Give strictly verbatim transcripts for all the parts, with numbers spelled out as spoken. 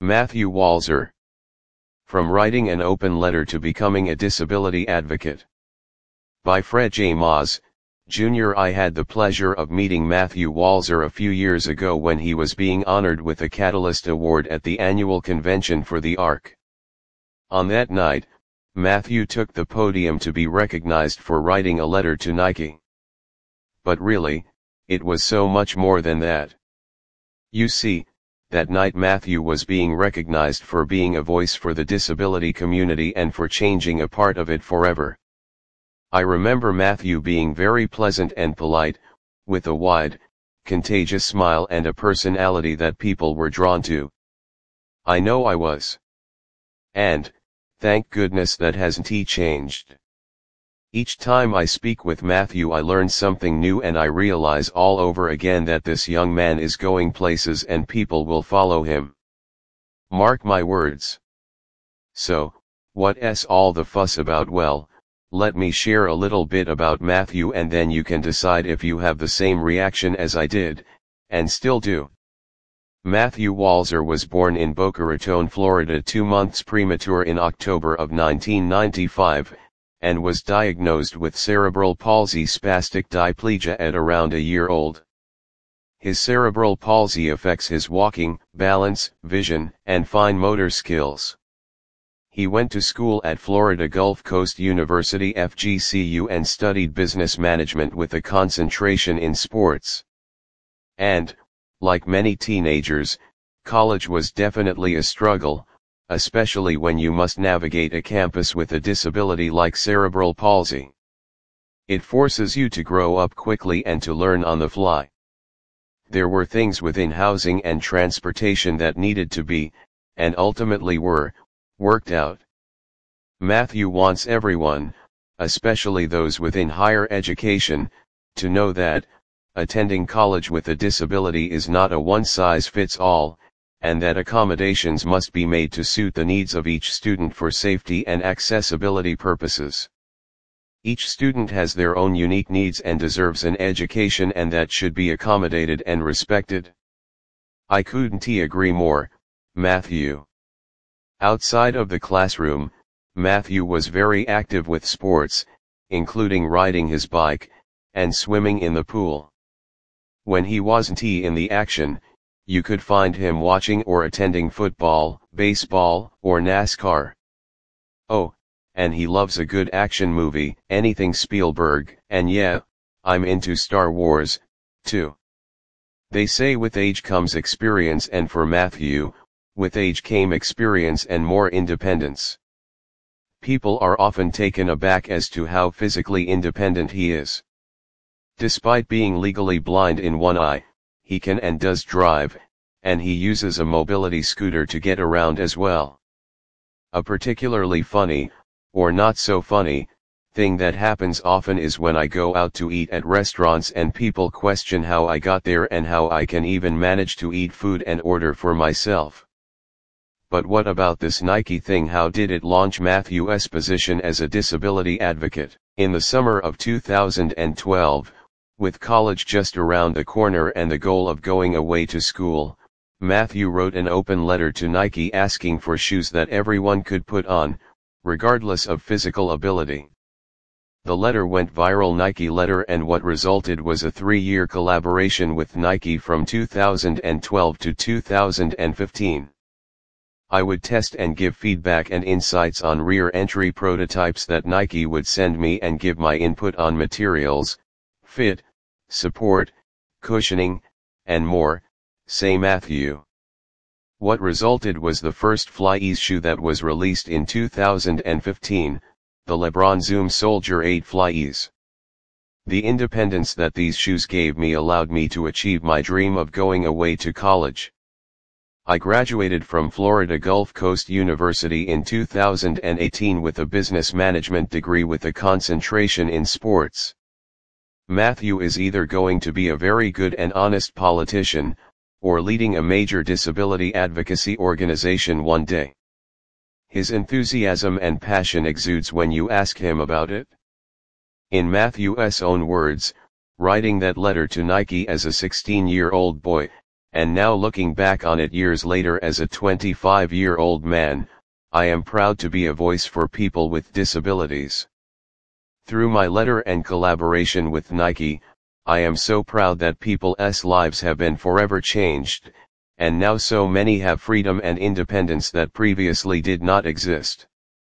Matthew Walzer. From Writing an Open Letter to Becoming a Disability Advocate. By Fred J. Moss, Junior I had the pleasure of meeting Matthew Walzer a few years ago when he was being honored with a Catalyst Award at the annual convention for the A R C. On that night, Matthew took the podium to be recognized for writing a letter to Nike. But really, it was so much more than that. You see, that night Matthew was being recognized for being a voice for the disability community and for changing a part of it forever. I remember Matthew being very pleasant and polite, with a wide, contagious smile and a personality that people were drawn to. I know I was. And, thank goodness that hasn't he changed. Each time I speak with Matthew I learn something new and I realize all over again that this young man is going places and people will follow him. Mark my words. So, what's all the fuss about? Well, let me share a little bit about Matthew and then you can decide if you have the same reaction as I did, and still do. Matthew Walzer was born in Boca Raton, Florida two months premature in October of nineteen ninety-five, and was diagnosed with cerebral palsy spastic diplegia at around a year old. His cerebral palsy affects his walking, balance, vision, and fine motor skills. He went to school at Florida Gulf Coast University F G C U and studied business management with a concentration in sports. And, like many teenagers, college was definitely a struggle, especially when you must navigate a campus with a disability like cerebral palsy. It forces you to grow up quickly and to learn on the fly. There were things within housing and transportation that needed to be, and ultimately were, worked out. Matthew wants everyone, especially those within higher education, to know that, attending college with a disability is not a one-size-fits-all, and that accommodations must be made to suit the needs of each student for safety and accessibility purposes. Each student has their own unique needs and deserves an education and that should be accommodated and respected. I couldn't agree more, Matthew. Outside of the classroom, Matthew was very active with sports, including riding his bike, and swimming in the pool. When he wasn't in the action, you could find him watching or attending football, baseball, or NASCAR. Oh, and he loves a good action movie, anything Spielberg, and yeah, I'm into Star Wars, too. They say with age comes experience, and for Matthew, with age came experience and more independence. People are often taken aback as to how physically independent he is. Despite being legally blind in one eye, he can and does drive, and he uses a mobility scooter to get around as well. A particularly funny, or not so funny, thing that happens often is when I go out to eat at restaurants and people question how I got there and how I can even manage to eat food and order for myself. But what about this Nike thing? How did it launch Matthew's position as a disability advocate? In the summer of two thousand twelve, with college just around the corner and the goal of going away to school, Matthew wrote an open letter to Nike asking for shoes that everyone could put on, regardless of physical ability. The letter went viral Nike letter, and what resulted was a three-year collaboration with Nike from two thousand twelve to two thousand fifteen. I would test and give feedback and insights on rear entry prototypes that Nike would send me and give my input on materials, fit, support, cushioning, and more, say Matthew. What resulted was the first FlyEase shoe that was released in two thousand fifteen, the LeBron Zoom Soldier eight FlyEase. The independence that these shoes gave me allowed me to achieve my dream of going away to college. I graduated from Florida Gulf Coast University in two thousand eighteen with a business management degree with a concentration in sports. Matthew is either going to be a very good and honest politician, or leading a major disability advocacy organization one day. His enthusiasm and passion exudes when you ask him about it. In Matthew's own words, writing that letter to Nike as a sixteen-year-old boy, and now looking back on it years later as a twenty-five-year-old man, I am proud to be a voice for people with disabilities. Through my letter and collaboration with Nike, I am so proud that people's lives have been forever changed, and now so many have freedom and independence that previously did not exist.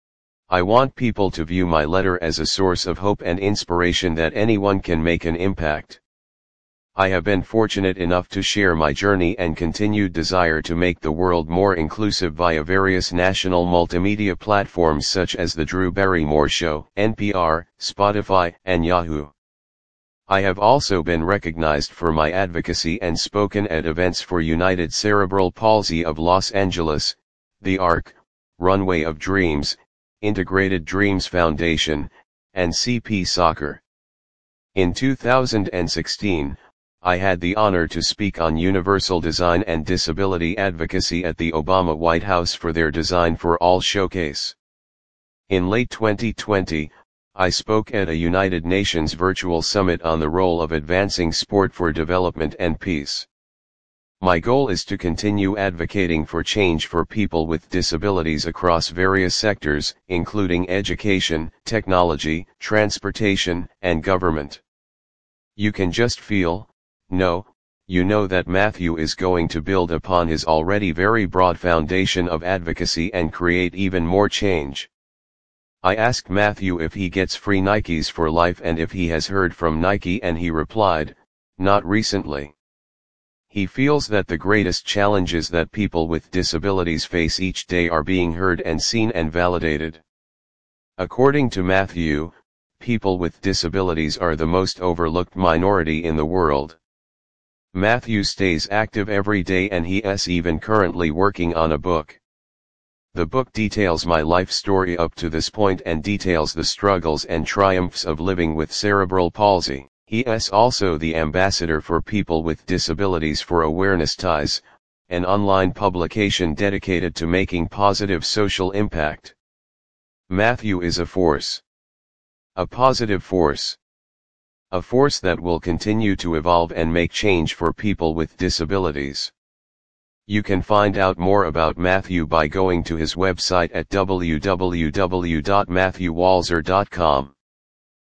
I want people to view my letter as a source of hope and inspiration that anyone can make an impact. I have been fortunate enough to share my journey and continued desire to make the world more inclusive via various national multimedia platforms such as The Drew Barrymore Show, N P R, Spotify, and Yahoo. I have also been recognized for my advocacy and spoken at events for United Cerebral Palsy of Los Angeles, the ARC, Runway of Dreams, Integrated Dreams Foundation, and C P Soccer. In two thousand sixteen, I had the honor to speak on universal design and disability advocacy at the Obama White House for their Design for All showcase. In late twenty twenty, I spoke at a United Nations virtual summit on the role of advancing sport for development and peace. My goal is to continue advocating for change for people with disabilities across various sectors, including education, technology, transportation, and government. You can just feel, no, you know that Matthew is going to build upon his already very broad foundation of advocacy and create even more change. I asked Matthew if he gets free Nikes for life and if he has heard from Nike, and he replied, not recently. He feels that the greatest challenges that people with disabilities face each day are being heard and seen and validated. According to Matthew, people with disabilities are the most overlooked minority in the world. Matthew stays active every day and he is even currently working on a book. The book details my life story up to this point and details the struggles and triumphs of living with cerebral palsy. He is also the ambassador for people with disabilities for Awareness Ties, an online publication dedicated to making positive social impact. Matthew is a force. A positive force. A force that will continue to evolve and make change for people with disabilities. You can find out more about Matthew by going to his website at w w w dot matthew walzer dot com.